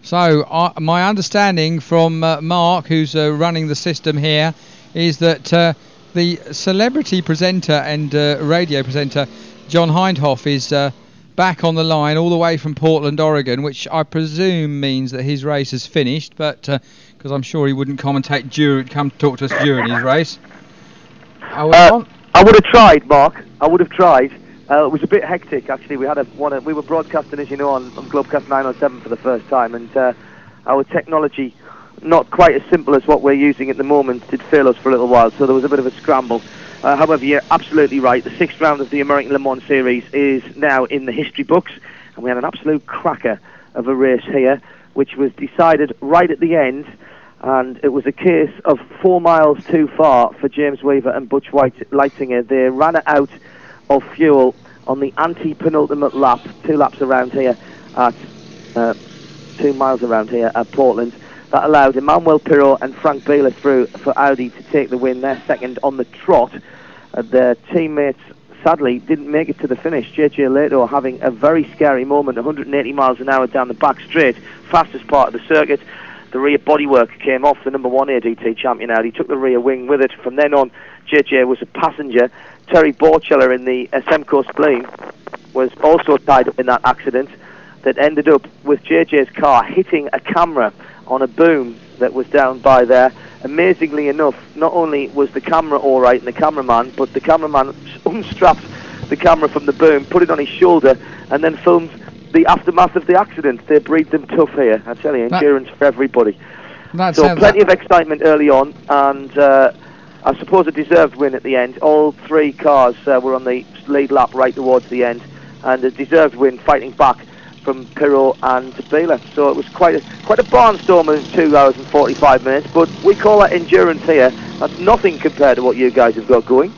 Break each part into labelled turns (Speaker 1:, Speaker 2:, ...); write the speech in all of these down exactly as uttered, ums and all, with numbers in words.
Speaker 1: So uh, my understanding from uh, Mark, who's uh, running the system here, is that uh, the celebrity presenter and uh, radio presenter John Hindhoff is uh, back on the line all the way from Portland, Oregon, which I presume means that his race has finished, but because uh, I'm sure he wouldn't commentate during, come talk to us during his race.
Speaker 2: I would, uh, I would have tried, Mark. I would have tried. Uh, it was a bit hectic, actually. We had a one. We were broadcasting, as you know, on, on Globecast nine oh seven for the first time, and uh, our technology, not quite as simple as what we're using at the moment, did fail us for a little while. So there was a bit of a scramble. Uh, however, you're absolutely right. The sixth round of the American Le Mans Series is now in the history books, and we had an absolute cracker of a race here, which was decided right at the end. And it was a case of four miles too far for James Weaver and Butch White Leitzinger. They ran out of fuel on the anti-penultimate lap, two laps around here at uh, two miles around here at Portland. That allowed Emmanuel Pirot and Frank Biela through for Audi to take the win. They're second on the trot. Uh, their teammates sadly didn't make it to the finish. J J Lehto having a very scary moment, one hundred eighty miles an hour down the back straight, fastest part of the circuit. The rear bodywork came off the number one A D T champion out. He took the rear wing with it. From then on, J J was a passenger. Terry Borchella in the Semco Spleen was also tied up in that accident that ended up with J J's car hitting a camera on a boom that was down by there. Amazingly enough, not only was the camera all right and the cameraman, but the cameraman unstrapped the camera from the boom, put it on his shoulder, and then filmed the aftermath of the accident. They breed them tough here. I tell you, endurance that, for everybody. So plenty of excitement early on, and uh, I suppose a deserved win at the end. All three cars uh, were on the lead lap right towards the end, and a deserved win, fighting back from Pirot and Biela. So it was quite a quite a barnstormer in two hours and forty-five minutes. But we call that endurance here. That's nothing compared to what you guys have got going.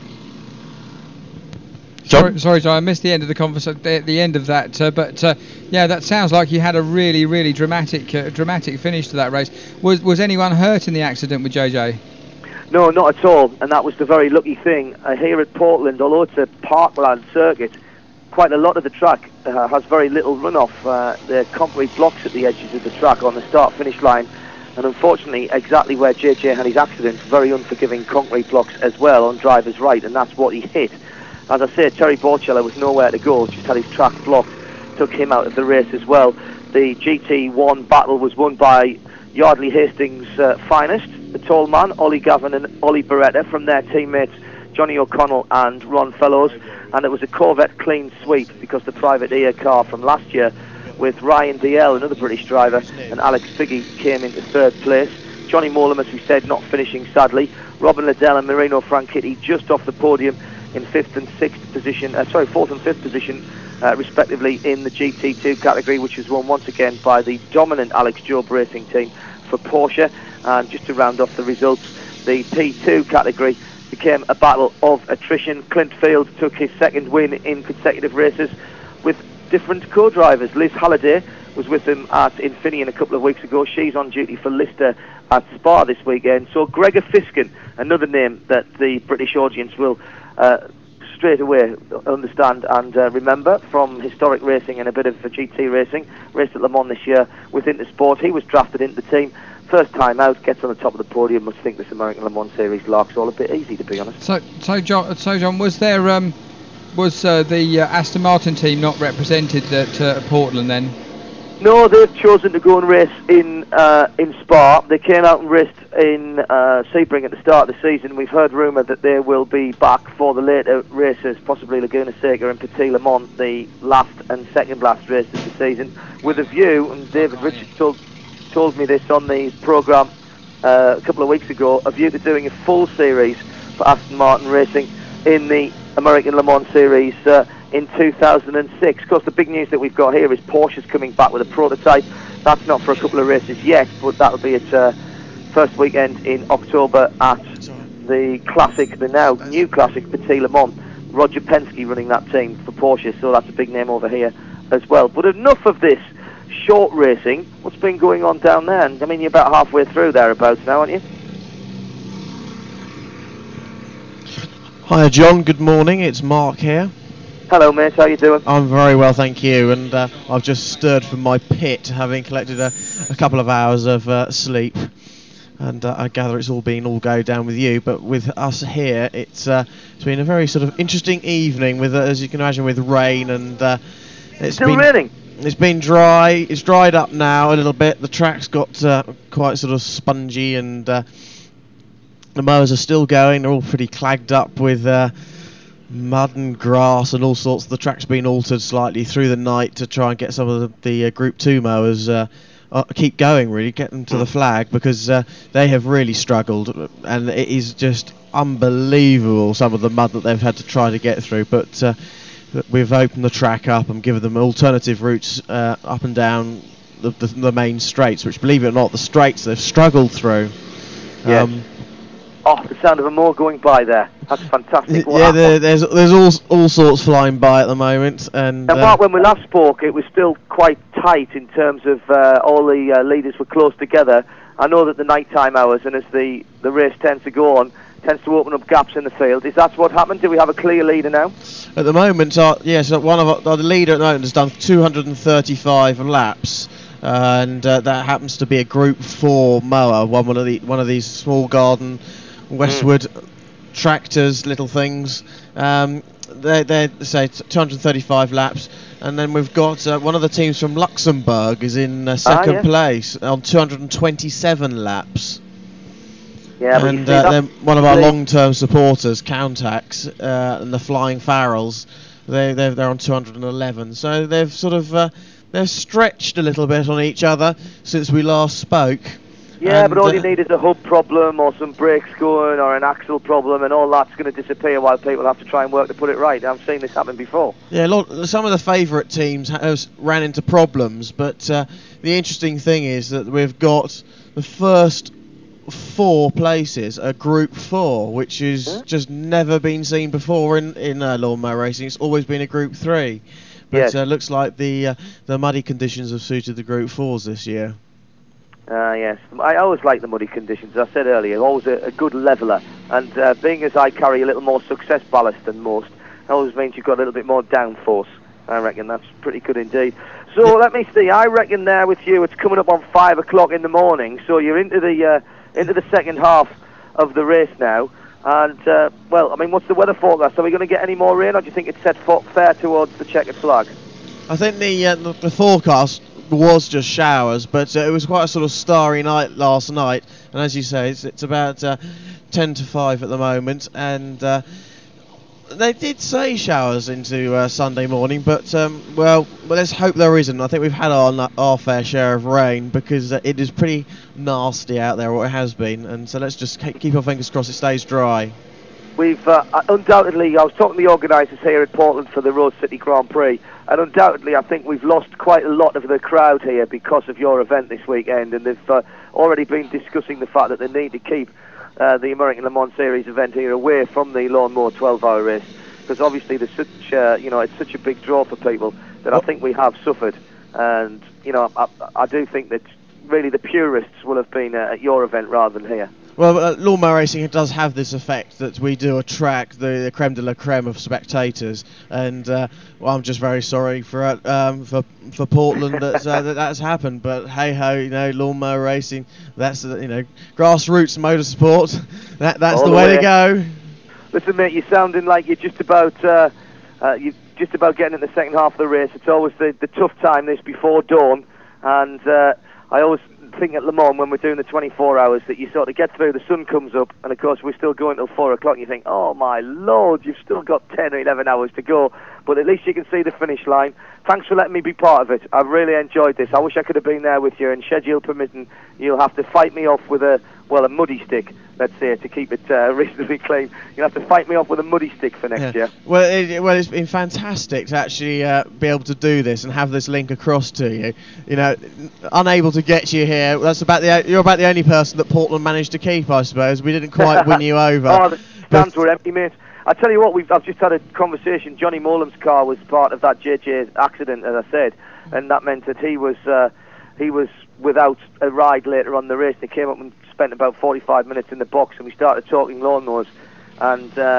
Speaker 1: Sorry, sorry, John, I missed the end of the conversation, the, the end of that. Uh, but uh, yeah, that sounds like you had a really, really dramatic, uh, dramatic finish to that race. Was was anyone hurt in the accident with J J?
Speaker 2: No, not at all. And that was the very lucky thing uh, here at Portland. Although it's a parkland circuit, quite a lot of the track uh, has very little runoff. Uh, there are concrete blocks at the edges of the track on the start-finish line. And unfortunately, exactly where J J had his accident, very unforgiving concrete blocks as well on driver's right, and that's what he hit. As I say, Terry Borchella was nowhere to go, just had his track blocked, took him out of the race as well. The G T one battle was won by Yardley Hastings' uh, finest, the tall man, Ollie Gavin and Ollie Beretta, from their teammates Johnny O'Connell and Ron Fellows. And it was a Corvette clean sweep because the privateer car from last year with Ryan D L, another British driver, and Alex Figge came into third place. Johnny Morlam, as we said, not finishing sadly. Robin Liddell and Marino Franchitti just off the podium in fifth and sixth position, uh, sorry, fourth and fifth position, uh, respectively, in the G T two category, which was won once again by the dominant Alex Job Racing team for Porsche. And just to round off the results, the P two category became a battle of attrition. Clint Field took his second win in consecutive races with different co-drivers. Liz Halliday was with him at Infineon a couple of weeks ago. She's on duty for Lister at Spa this weekend. So Gregor Fiskin, another name that the British audience will uh, straight away understand and uh, remember from historic racing and a bit of G T racing. Raced at Le Mans this year with Intersport. He was drafted into the team. First time out, gets on the top of the podium. Must think this American Le Mans Series lark's all a bit easy, to be honest.
Speaker 1: So, so John, so John, was there um, was uh, the uh, Aston Martin team not represented at uh, Portland then?
Speaker 2: No, they've chosen to go and race in uh, in Spa. They came out and raced in uh, Sebring at the start of the season. We've heard rumour that they will be back for the later races, possibly Laguna Seca and Petit Le Mans, the last and second last races of the season, with a view, and David Richards told told me this on the programme uh, a couple of weeks ago, a view to doing a full series for Aston Martin Racing in the American Le Mans Series uh, in two thousand six. Of course, the big news that we've got here is Porsche's coming back with a prototype. That's not for a couple of races yet, but that'll be its uh, first weekend in October at the classic, the now new classic Petit Le Mans. Roger Penske running that team for Porsche, so that's a big name over here as well. But enough of this short racing. What's been going on down there? And I mean, you're about halfway through thereabouts now, aren't you?
Speaker 3: Hi John, good morning, it's Mark here.
Speaker 2: Hello, mate. How you doing?
Speaker 3: I'm very well, thank you. And uh, I've just stirred from my pit, having collected a, a couple of hours of uh, sleep. And uh, I gather it's all been all go down with you, but with us here, it's uh, it's been a very sort of interesting evening with, uh, as you can imagine, with rain and uh, it's
Speaker 2: still
Speaker 3: been
Speaker 2: raining.
Speaker 3: It's been dry. It's dried up now a little bit. The track's got uh, quite sort of spongy, and uh, the mowers are still going. They're all pretty clagged up with uh, mud and grass and all sorts. The track's been altered slightly through the night to try and get some of the, the uh, Group two mowers uh, uh, keep going, really, get them to the flag, because uh, they have really struggled, and it is just unbelievable some of the mud that they've had to try to get through. But uh, we've opened the track up and given them alternative routes uh, up and down the, the, the main straights, which, believe it or not, the straights they've struggled through.
Speaker 2: Yes.
Speaker 3: Um,
Speaker 2: Oh, the sound of a moor going by there. That's fantastic. What
Speaker 3: yeah, there,
Speaker 2: happened?
Speaker 3: there's there's all all sorts flying by at the moment, and.
Speaker 2: And
Speaker 3: uh,
Speaker 2: Mark, when we last spoke, it was still quite tight in terms of uh, all the uh, leaders were close together. I know that the nighttime hours, and as the, the race tends to go on, tends to open up gaps in the field. Is that what happened? Do we have a clear leader now?
Speaker 3: At the moment, our, yes, one of our, the leader at the moment has done two hundred thirty-five laps. Uh, and uh, that happens to be a Group four mower, one, one of the one of these small garden Westwood mm. tractors, little things. Um, they they say two hundred thirty-five laps, and then we've got uh, one of the teams from Luxembourg is in uh, second
Speaker 2: ah, yeah.
Speaker 3: place on two hundred twenty-seven laps.
Speaker 2: Yeah,
Speaker 3: and uh, then one of our long-term supporters, Countax, uh, and the Flying Farrells, they they're, they're on two hundred eleven. So they've sort of uh, they've stretched a little bit on each other since we last spoke.
Speaker 2: Yeah,
Speaker 3: and
Speaker 2: but all
Speaker 3: uh,
Speaker 2: you need is a hub problem or some brakes going or an axle problem, and all that's going to disappear while people have to try and work to put it right. I've seen this happen before.
Speaker 3: Yeah, lot, some of the favourite teams has ran into problems, but uh, the interesting thing is that we've got the first four places are Group four, which is huh? just never been seen before in, in uh, lawnmower racing. It's always been a Group three. But it yes. uh, looks like the uh, the muddy conditions have suited the Group fours this year.
Speaker 2: Uh, yes, I always like the muddy conditions. As I said earlier, always a, a good leveller. And uh, being as I carry a little more success ballast than most, it always means you've got a little bit more downforce. I reckon that's pretty good indeed. So yeah. let me see. I reckon there with you, it's coming up on five o'clock in the morning. So you're into the uh, into the second half of the race now. And uh, well, I mean, what's the weather forecast? Are we going to get any more rain, or do you think it's set fair towards the checkered flag?
Speaker 3: I think the uh, the, the forecast was just showers, but uh, it was quite a sort of starry night last night, and as you say, it's, it's about uh, ten to five at the moment, and uh, they did say showers into uh, Sunday morning, but um, well, well, let's hope there isn't. I think we've had our our fair share of rain, because uh, it is pretty nasty out there, or it has been, and so let's just keep our fingers crossed it stays dry.
Speaker 2: We've uh, undoubtedly, I was talking to the organisers here at Portland for the Road City Grand Prix, and undoubtedly I think we've lost quite a lot of the crowd here because of your event this weekend, and they've uh, already been discussing the fact that they need to keep uh, the American Le Mans Series event here away from the Lawnmower twelve hour race, because obviously there's such, uh, you know, it's such a big draw for people that I think we have suffered, and you know, I, I do think that really the purists will have been uh, at your event rather than here.
Speaker 3: Well, uh, lawnmower racing does have this effect that we do attract the, the creme de la creme of spectators, and uh, well, I'm just very sorry for uh, um, for for Portland that, uh, that that's happened. But hey ho, you know, lawnmower racing, that's uh, you know, grassroots motorsport. That that's
Speaker 2: All
Speaker 3: the
Speaker 2: the
Speaker 3: way,
Speaker 2: way
Speaker 3: to go.
Speaker 2: Listen, mate, you're sounding like you're just about uh, uh, you're just about getting in the second half of the race. It's always the the tough time this before dawn, and uh, I always think at Le Mans when we're doing the twenty-four hours that you sort of get through, the sun comes up, and of course we're still going till four o'clock, and you think, oh my lord, you've still got ten or eleven hours to go, but at least you can see the finish line. Thanks for letting me be part of it. I've really enjoyed this. I wish I could have been there with you, and schedule permitting, you'll have to fight me off with a, well, a muddy stick, let's say, to keep it uh, reasonably clean. You'll have to fight me off with a muddy stick for next
Speaker 3: yeah.
Speaker 2: year.
Speaker 3: Well, it, well, it's been fantastic to actually uh, be able to do this and have this link across to you. You know, unable to get you here. That's about the you're about the only person that Portland managed to keep, I suppose. We didn't quite win you over.
Speaker 2: Oh, the stands were empty, mate. I tell you what, we've I've just had a conversation. Johnny Molam's car was part of that J J accident, as I said, and that meant that he was uh, he was without a ride later on in the race. They came up and spent about forty-five minutes in the box, and we started talking lawnmowers, and uh,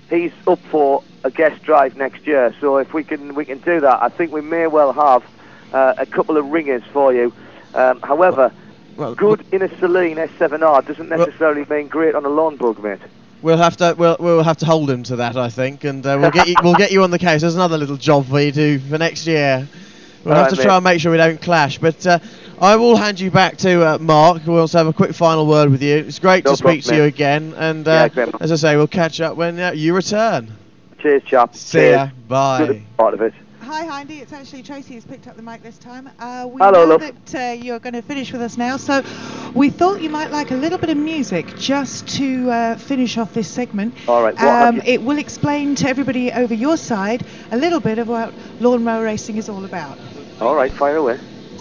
Speaker 2: he's up for a guest drive next year. So if we can we can do that, I think we may well have uh, a couple of ringers for you. Um, however, well, good well, in a Saleen S seven R doesn't necessarily well, mean great on a lawn bug, mate.
Speaker 3: We'll have to we'll we'll have to hold him to that, I think, and uh, we'll get you we'll get you on the case. There's another little job for you to for next year. We'll All have right, to try mate. and make sure we don't clash. But uh, I will hand you back to uh, Mark, who will also have a quick final word with you. It's great no to speak problem, to mate. you again, and uh, yeah, as I say, we'll catch up when uh, you return.
Speaker 2: Cheers, chap.
Speaker 3: See
Speaker 2: Cheers.
Speaker 3: ya. Bye.
Speaker 2: Good part of it.
Speaker 4: Hi, Hindy. It's actually Tracy who's picked up the mic this time. Uh, we
Speaker 2: Hello,
Speaker 4: know
Speaker 2: love.
Speaker 4: that uh, you're going to finish with us now, so we thought you might like a little bit of music just to uh, finish off this segment.
Speaker 2: All right. What
Speaker 4: um,
Speaker 2: have you?
Speaker 4: It will explain to everybody over your side a little bit of what lawnmower racing is all about.
Speaker 2: All right, fire away.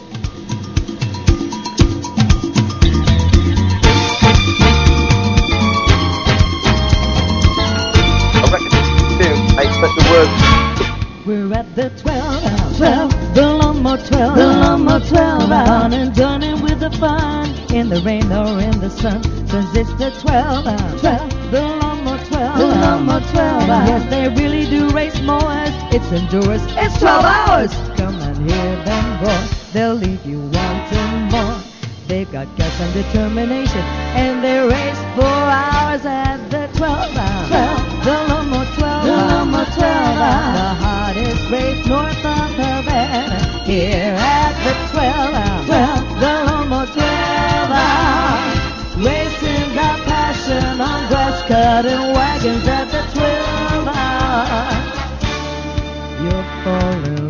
Speaker 2: I reckon soon I expect the words.
Speaker 5: We're at the twelve hour, twelve, the lawnmower twelve, the lawnmower twelve hour, on and done it with the fun, in the rain or in the sun, since it's the twelve hour, twelve, the lawnmower twelve, the lawnmower twelve hour. Yes, they really do race mowers, it's endurance, it's twelve hours. Come and hear them roar, they'll leave you wanting more. They've got guts and determination, and they race for hours at the twelve hour, twelve, the lawnmower twelve, the lawnmower twelve hour, the hardest race north of Havana. Here at the twelve hour, twelve, the lawnmower twelve hour, racing got passion on grass cutting wagons at the twelve hour. You'll fall in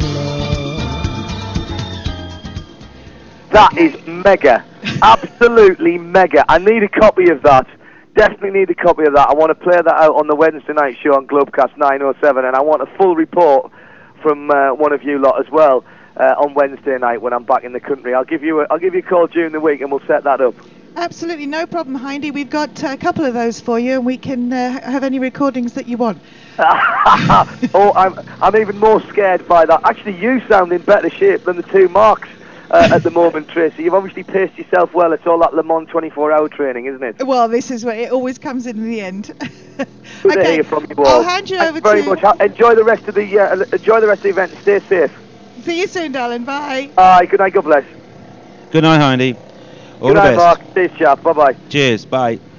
Speaker 5: love.
Speaker 2: That is mega. Absolutely mega. I need a copy of that. Definitely need a copy of that. I want to play that out on the Wednesday night show on Globecast nine oh seven, and I want a full report from uh, one of you lot as well uh, on Wednesday night when I'm back in the country. I'll give you a, I'll give you a call during the week and we'll set that up.
Speaker 4: Absolutely, no problem, Hindy. We've got a couple of those for you, and we can uh, have any recordings that you want.
Speaker 2: Oh, I'm I'm even more scared by that. Actually, you sound in better shape than the two Marks. Uh, at the moment, Tracy, you've obviously paced yourself well. It's all that Le Mans twenty-four hour training, isn't it?
Speaker 4: Well, this is where it always comes in the end.
Speaker 2: Good
Speaker 4: okay.
Speaker 2: to hear from you all.
Speaker 4: I'll hand you
Speaker 2: Thanks
Speaker 4: over
Speaker 2: very
Speaker 4: to.
Speaker 2: much. Enjoy the rest of the uh, enjoy the rest of the event. Stay safe.
Speaker 4: See you soon, darling. Bye.
Speaker 2: Bye. Good night. God bless.
Speaker 6: Good night, Hindy. All
Speaker 2: Good
Speaker 6: the
Speaker 2: night,
Speaker 6: best.
Speaker 2: Mark. Cheers, chap. Bye bye.
Speaker 6: Cheers. Bye.